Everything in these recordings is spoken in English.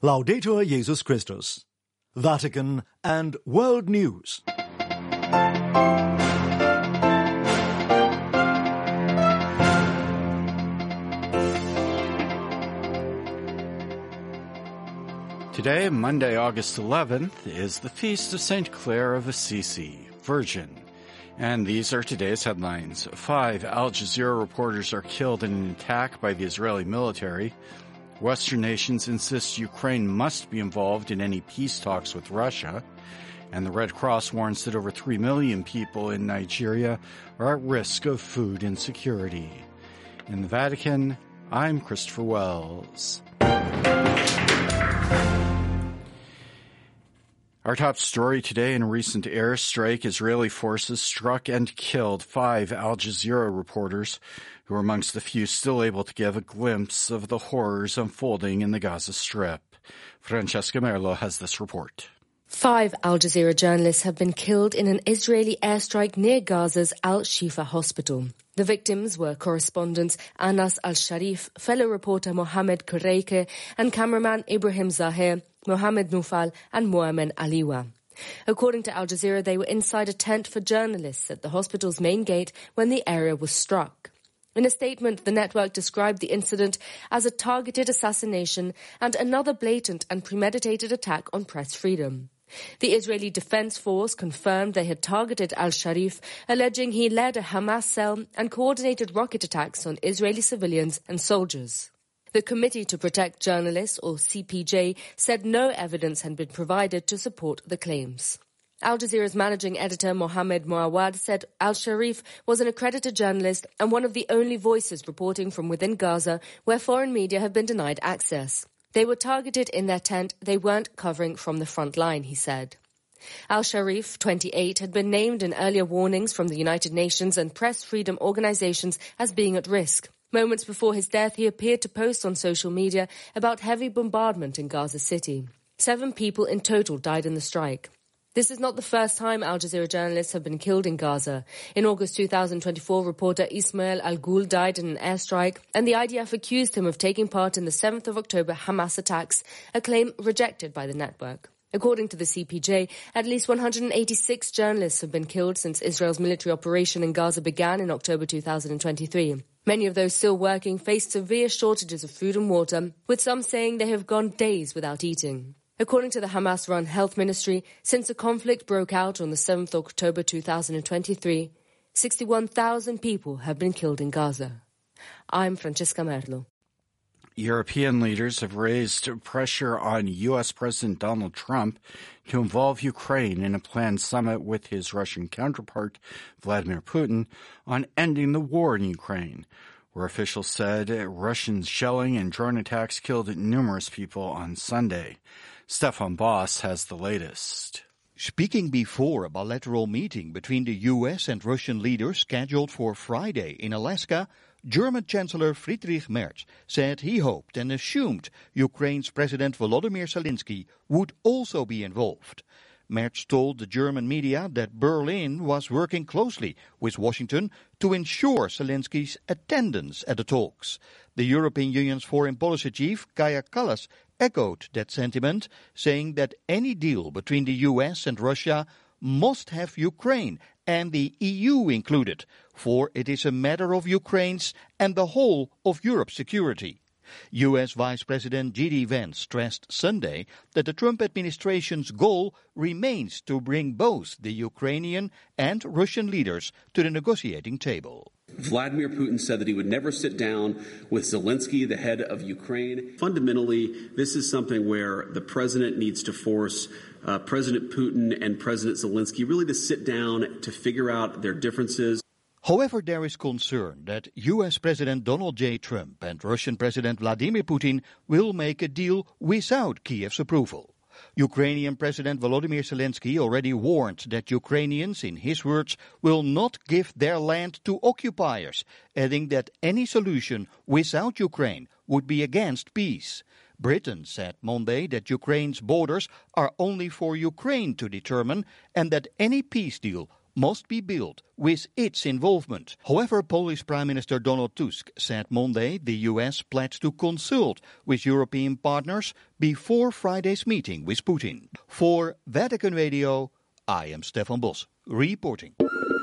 Laudetur Jesus Christus. Vatican and World News. Today, Monday, August 11th, is the feast of St. Clare of Assisi, Virgin. And these are today's headlines. 5 Al Jazeera reporters are killed in an attack by the Israeli military. Western nations insist Ukraine must be involved in any peace talks with Russia. And the Red Cross warns that over 3 million people in Nigeria are at risk of food insecurity. In the Vatican, I'm Christopher Wells. Our top story today: in a recent airstrike, Israeli forces struck and killed 5 Al Jazeera reporters who were amongst the few still able to give a glimpse of the horrors unfolding in the Gaza Strip. Francesca Merlo has this report. 5 Al Jazeera journalists have been killed in an Israeli airstrike near Gaza's Al-Shifa hospital. The victims were correspondents Anas Al-Sharif, fellow reporter Mohamed Kureike, and cameraman Ibrahim Zahir, Mohamed Nufal, and Moamen Aliwa. According to Al Jazeera, they were inside a tent for journalists at the hospital's main gate when the area was struck. In a statement, the network described the incident as a targeted assassination and another blatant and premeditated attack on press freedom. The Israeli Defense Force confirmed they had targeted al-Sharif, alleging he led a Hamas cell and coordinated rocket attacks on Israeli civilians and soldiers. The Committee to Protect Journalists, or CPJ, said no evidence had been provided to support the claims. Al Jazeera's managing editor Mohammed Moawad said al-Sharif was an accredited journalist and one of the only voices reporting from within Gaza where foreign media have been denied access. They were targeted in their tent. They weren't covering from the front line, he said. Al-Sharif, 28, had been named in earlier warnings from the United Nations and press freedom organizations as being at risk. Moments before his death, he appeared to post on social media about heavy bombardment in Gaza City. 7 people in total died in the strike. This is not the first time Al Jazeera journalists have been killed in Gaza. In August 2024, reporter Ismail Al-Ghul died in an airstrike, and the IDF accused him of taking part in the 7th of October Hamas attacks, a claim rejected by the network. According to the CPJ, at least 186 journalists have been killed since Israel's military operation in Gaza began in October 2023. Many of those still working faced severe shortages of food and water, with some saying they have gone days without eating. According to the Hamas-run Health Ministry, since the conflict broke out on the 7th of October 2023, 61,000 people have been killed in Gaza. I'm Francesca Merlo. European leaders have raised pressure on U.S. President Donald Trump to involve Ukraine in a planned summit with his Russian counterpart, Vladimir Putin, on ending the war in Ukraine, where officials said Russian shelling and drone attacks killed numerous people on Sunday. Stefan Boss has the latest. Speaking before a bilateral meeting between the U.S. and Russian leaders scheduled for Friday in Alaska, German Chancellor Friedrich Merz said he hoped and assumed Ukraine's President Volodymyr Zelensky would also be involved. Merz told the German media that Berlin was working closely with Washington to ensure Zelensky's attendance at the talks. The European Union's foreign policy chief, Kaja Kallas, echoed that sentiment, saying that any deal between the US and Russia must have Ukraine and the EU included, for it is a matter of Ukraine's and the whole of Europe's security. U.S. Vice President J.D. Vance stressed Sunday that the Trump administration's goal remains to bring both the Ukrainian and Russian leaders to the negotiating table. Vladimir Putin said that he would never sit down with Zelensky, the head of Ukraine. Fundamentally, this is something where the president needs to force President Putin and President Zelensky really to sit down to figure out their differences. However, there is concern that U.S. President Donald J. Trump and Russian President Vladimir Putin will make a deal without Kiev's approval. Ukrainian President Volodymyr Zelensky already warned that Ukrainians, in his words, will not give their land to occupiers, adding that any solution without Ukraine would be against peace. Britain said Monday that Ukraine's borders are only for Ukraine to determine and that any peace deal must be built with its involvement. However, Polish Prime Minister Donald Tusk said Monday the US pledged to consult with European partners before Friday's meeting with Putin. For Vatican Radio, I am Stefan Bos, reporting.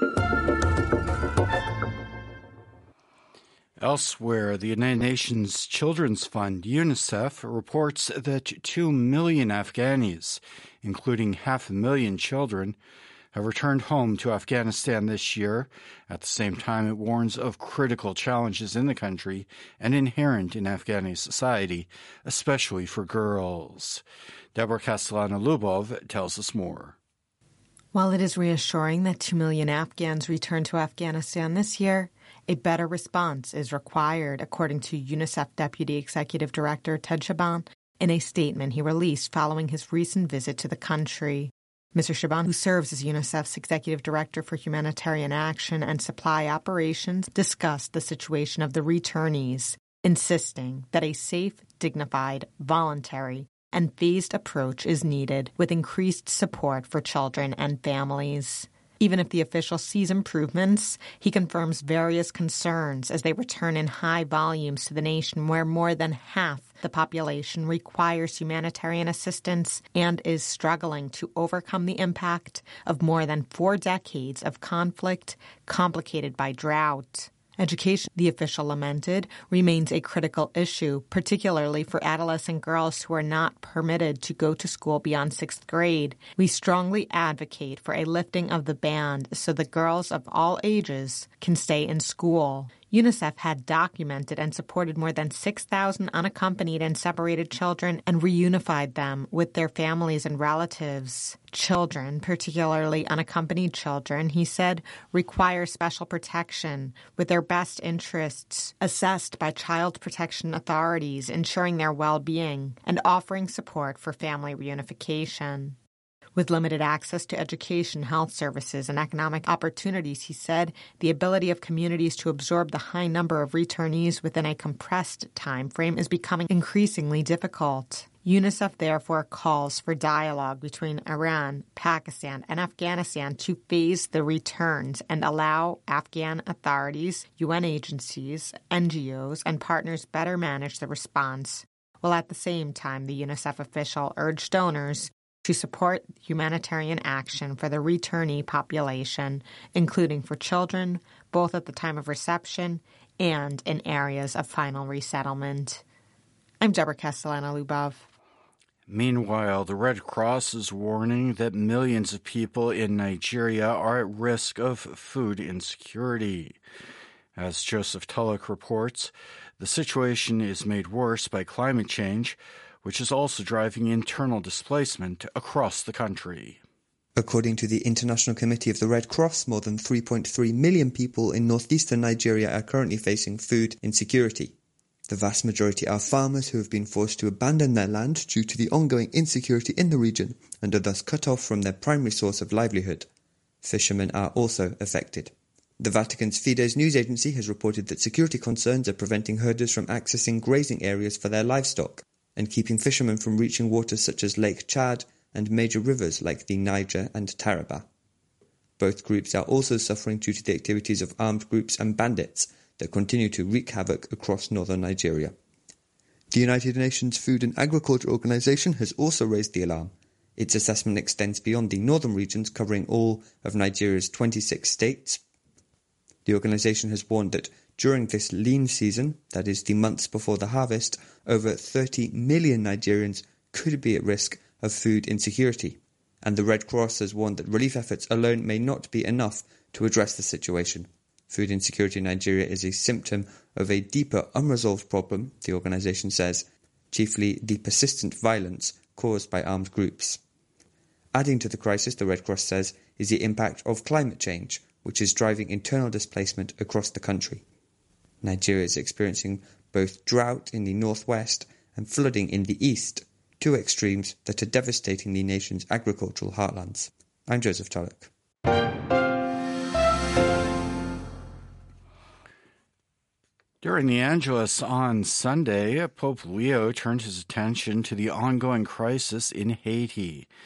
Elsewhere, the United Nations Children's Fund, UNICEF, reports that 2 million Afghanis, including 500,000 children, have returned home to Afghanistan this year. At the same time, it warns of critical challenges in the country and inherent in Afghani society, especially for girls. Deborah Castellano-Lubov tells us more. While it is reassuring that 2 million Afghans returned to Afghanistan this year, a better response is required, according to UNICEF Deputy Executive Director Ted Shaban in a statement he released following his recent visit to the country. Mr. Shaban, who serves as UNICEF's Executive Director for Humanitarian Action and Supply Operations, discussed the situation of the returnees, insisting that a safe, dignified, voluntary, and phased approach is needed with increased support for children and families. Even if the official sees improvements, he confirms various concerns as they return in high volumes to the nation where more than half the population requires humanitarian assistance and is struggling to overcome the impact of more than 4 decades of conflict complicated by drought. Education, the official lamented, remains a critical issue, particularly for adolescent girls who are not permitted to go to school beyond 6th grade. We strongly advocate for a lifting of the ban so that girls of all ages can stay in school. UNICEF had documented and supported more than 6,000 unaccompanied and separated children and reunified them with their families and relatives. Children, particularly unaccompanied children, he said, require special protection with their best interests assessed by child protection authorities, ensuring their well-being and offering support for family reunification. With limited access to education, health services, and economic opportunities, he said, the ability of communities to absorb the high number of returnees within a compressed time frame is becoming increasingly difficult. UNICEF therefore calls for dialogue between Iran, Pakistan, and Afghanistan to phase the returns and allow Afghan authorities, UN agencies, NGOs, and partners better manage the response, while at the same time the UNICEF official urged donors to support humanitarian action for the returnee population, including for children, both at the time of reception and in areas of final resettlement. I'm Deborah Castellano-Lubov. Meanwhile, the Red Cross is warning that millions of people in Nigeria are at risk of food insecurity. As Joseph Tulloch reports, the situation is made worse by climate change, which is also driving internal displacement across the country. According to the International Committee of the Red Cross, more than 3.3 million people in northeastern Nigeria are currently facing food insecurity. The vast majority are farmers who have been forced to abandon their land due to the ongoing insecurity in the region and are thus cut off from their primary source of livelihood. Fishermen are also affected. The Vatican's Fides news agency has reported that security concerns are preventing herders from accessing grazing areas for their livestock and keeping fishermen from reaching waters such as Lake Chad and major rivers like the Niger and Taraba. Both groups are also suffering due to the activities of armed groups and bandits that continue to wreak havoc across northern Nigeria. The United Nations Food and Agriculture Organization has also raised the alarm. Its assessment extends beyond the northern regions, covering all of Nigeria's 26 states. The organization has warned that during this lean season, that is the months before the harvest, over 30 million Nigerians could be at risk of food insecurity, and the Red Cross has warned that relief efforts alone may not be enough to address the situation. Food insecurity in Nigeria is a symptom of a deeper unresolved problem, the organization says, chiefly the persistent violence caused by armed groups. Adding to the crisis, the Red Cross says, is the impact of climate change, which is driving internal displacement across the country. Nigeria is experiencing both drought in the northwest and flooding in the east, two extremes that are devastating the nation's agricultural heartlands. I'm Joseph Tulloch. During the Angelus on Sunday, Pope Leo turned his attention to the ongoing crisis in Haiti.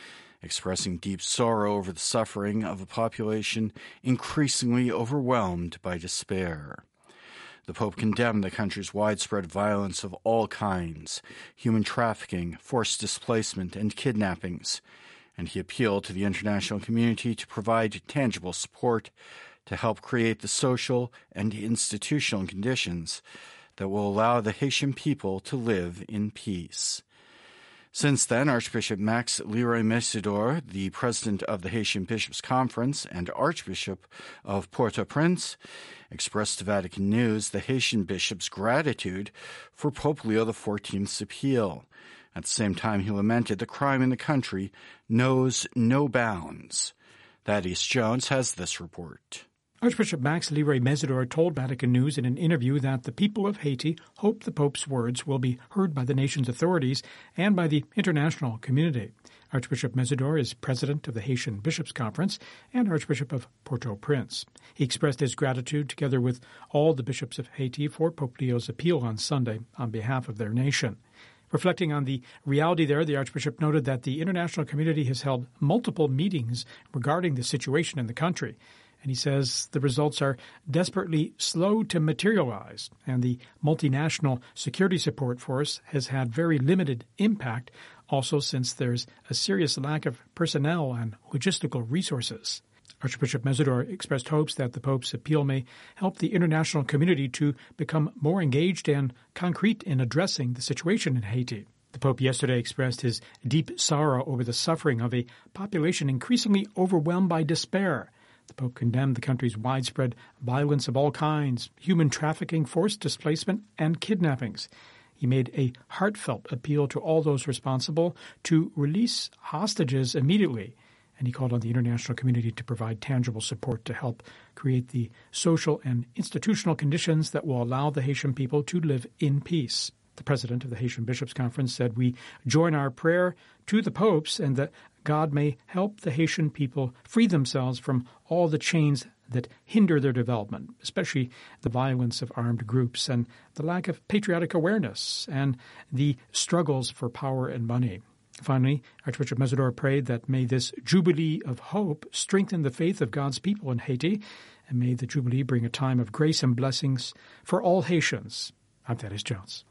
expressing deep sorrow over the suffering of a population increasingly overwhelmed by despair. The Pope condemned the country's widespread violence of all kinds, human trafficking, forced displacement, and kidnappings, and he appealed to the international community to provide tangible support to help create the social and institutional conditions that will allow the Haitian people to live in peace. Since then, Archbishop Max Leroy Messidor, the president of the Haitian Bishops' Conference and Archbishop of Port-au-Prince, expressed to Vatican News the Haitian bishop's gratitude for Pope Leo XIV's appeal. At the same time, he lamented the crime in the country knows no bounds. Thaddeus Jones has this report. Archbishop Max Leroy Messidor told Vatican News in an interview that the people of Haiti hope the Pope's words will be heard by the nation's authorities and by the international community. Archbishop Messidor is president of the Haitian Bishops' Conference and Archbishop of Port-au-Prince. He expressed his gratitude together with all the bishops of Haiti for Pope Leo's appeal on Sunday on behalf of their nation. Reflecting on the reality there, the Archbishop noted that the international community has held multiple meetings regarding the situation in the country. And he says the results are desperately slow to materialize, and the multinational security support force has had very limited impact, also since there's a serious lack of personnel and logistical resources. Archbishop Messidor expressed hopes that the Pope's appeal may help the international community to become more engaged and concrete in addressing the situation in Haiti. The Pope yesterday expressed his deep sorrow over the suffering of a population increasingly overwhelmed by despair. The Pope condemned the country's widespread violence of all kinds, human trafficking, forced displacement, and kidnappings. He made a heartfelt appeal to all those responsible to release hostages immediately, and he called on the international community to provide tangible support to help create the social and institutional conditions that will allow the Haitian people to live in peace. The president of the Haitian Bishops' Conference said, "We join our prayer to the popes and that God may help the Haitian people free themselves from all the chains that hinder their development, especially the violence of armed groups and the lack of patriotic awareness and the struggles for power and money." Finally, Archbishop Messidor prayed that may this Jubilee of hope strengthen the faith of God's people in Haiti, and may the Jubilee bring a time of grace and blessings for all Haitians. I'm Thaddeus Jones.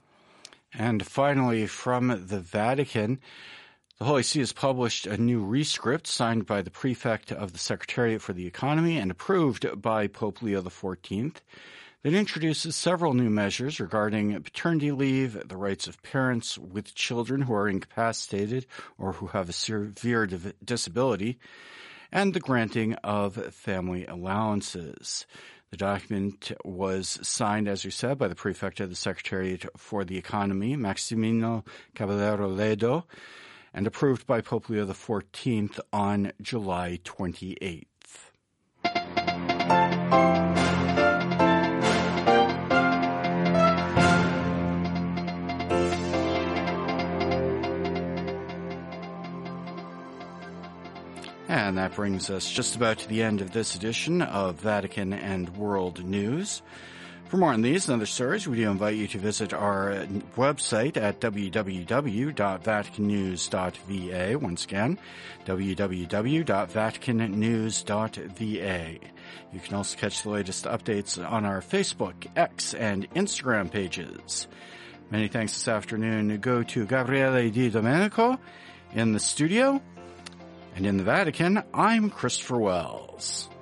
And finally, from the Vatican, the Holy See has published a new rescript signed by the prefect of the Secretariat for the Economy and approved by Pope Leo XIV that introduces several new measures regarding paternity leave, the rights of parents with children who are incapacitated or who have a severe disability, and the granting of family allowances. The document was signed, as we said, by the prefect of the Secretariat for the Economy, Maximino Caballero Ledo, and approved by Pope Leo XIV on July 28th. And that brings us just about to the end of this edition of Vatican and World News. For more on these and other stories, we do invite you to visit our website at www.vaticannews.va. Once again, www.vaticannews.va. You can also catch the latest updates on our Facebook, X, and Instagram pages. Many thanks this afternoon go to Gabriele Di Domenico in the studio. And in the Vatican, I'm Christopher Wells.